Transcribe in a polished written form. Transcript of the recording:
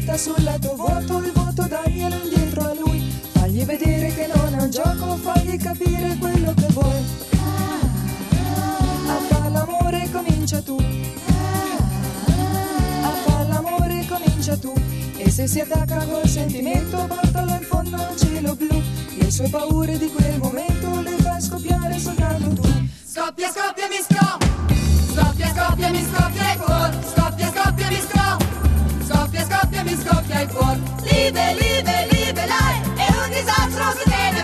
butta sul letto vuoto il voto, daglielo indietro a lui. Fagli vedere che non è un gioco, fagli capire quello che vuoi. A far l'amore comincia tu. A far l'amore comincia tu. E se si attacca col sentimento, portalo in fondo al cielo blu. Le sue paure di quel momento le fai scoppiare soltanto tu. Scoppia, scoppia, mi scoppia. Scoppia, scoppia, mi scoppia il cuore. Scoppia, scoppia, mi scoppia. Scoppia, scoppia, mi scoppia il cuore. Liebe, liebe, liebe, lei è un disastro se te